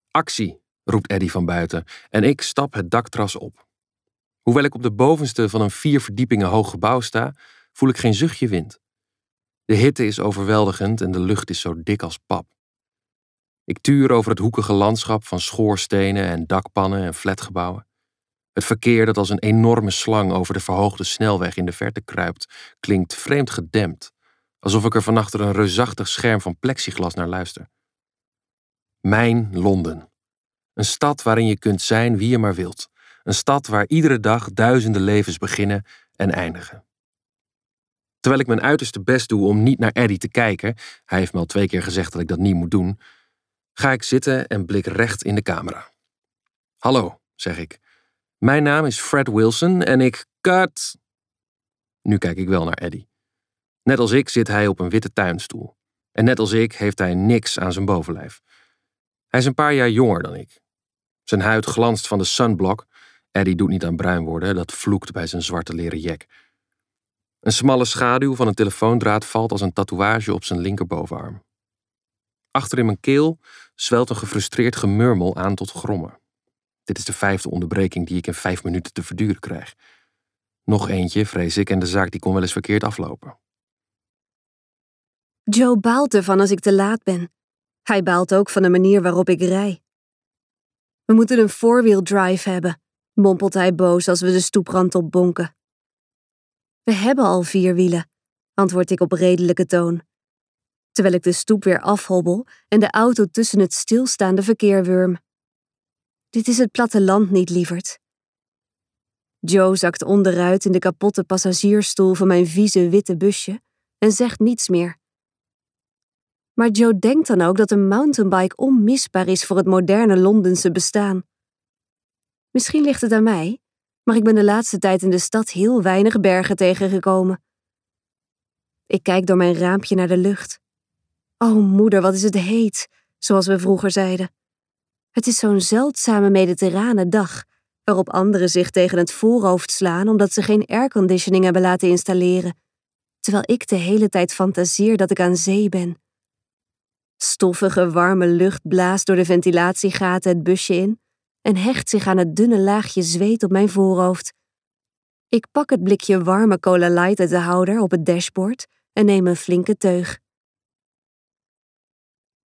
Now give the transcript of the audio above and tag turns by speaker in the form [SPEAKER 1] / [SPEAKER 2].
[SPEAKER 1] Actie, roept Eddie van buiten en ik stap het daktras op. Hoewel ik op de bovenste van een 4 verdiepingen hoog gebouw sta, voel ik geen zuchtje wind. De hitte is overweldigend en de lucht is zo dik als pap. Ik tuur over het hoekige landschap van schoorstenen en dakpannen en flatgebouwen. Het verkeer dat als een enorme slang over de verhoogde snelweg in de verte kruipt, klinkt vreemd gedempt, alsof ik er van achter een reusachtig scherm van plexiglas naar luister. Mijn Londen. Een stad waarin je kunt zijn wie je maar wilt. Een stad waar iedere dag duizenden levens beginnen en eindigen. Terwijl ik mijn uiterste best doe om niet naar Eddie te kijken, hij heeft me al 2 keer gezegd dat ik dat niet moet doen, ga ik zitten en blik recht in de camera. Hallo, zeg ik. Mijn naam is Fred Wilson en ik... Cut! Nu kijk ik wel naar Eddie. Net als ik zit hij op een witte tuinstoel. En net als ik heeft hij niks aan zijn bovenlijf. Hij is een paar jaar jonger dan ik. Zijn huid glanst van de sunblock. Eddie doet niet aan bruin worden, dat vloekt bij zijn zwarte leren jack. Een smalle schaduw van een telefoondraad valt als een tatoeage op zijn linkerbovenarm. Achter in mijn keel zwelt een gefrustreerd gemurmel aan tot grommen. Dit is de 5e onderbreking die ik in 5 minuten te verduren krijg. Nog eentje, vrees ik, en de zaak die kon wel eens verkeerd aflopen.
[SPEAKER 2] Joe baalt ervan als ik te laat ben. Hij baalt ook van de manier waarop ik rij. We moeten een 4-wheel drive hebben, mompelt hij boos als we de stoeprand opbonken. We hebben al 4 wielen, antwoord ik op redelijke toon, terwijl ik de stoep weer afhobbel en de auto tussen het stilstaande verkeer wurm. Dit is het platteland niet, lieverd. Joe zakt onderuit in de kapotte passagiersstoel van mijn vieze witte busje en zegt niets meer. Maar Joe denkt dan ook dat een mountainbike onmisbaar is voor het moderne Londense bestaan. Misschien ligt het aan mij, maar ik ben de laatste tijd in de stad heel weinig bergen tegengekomen. Ik kijk door mijn raampje naar de lucht. Oh moeder, wat is het heet, zoals we vroeger zeiden. Het is zo'n zeldzame mediterrane dag, waarop anderen zich tegen het voorhoofd slaan omdat ze geen airconditioning hebben laten installeren, terwijl ik de hele tijd fantaseer dat ik aan zee ben. Stoffige, warme lucht blaast door de ventilatiegaten het busje in en hecht zich aan het dunne laagje zweet op mijn voorhoofd. Ik pak het blikje warme Cola Light uit de houder op het dashboard en neem een flinke teug.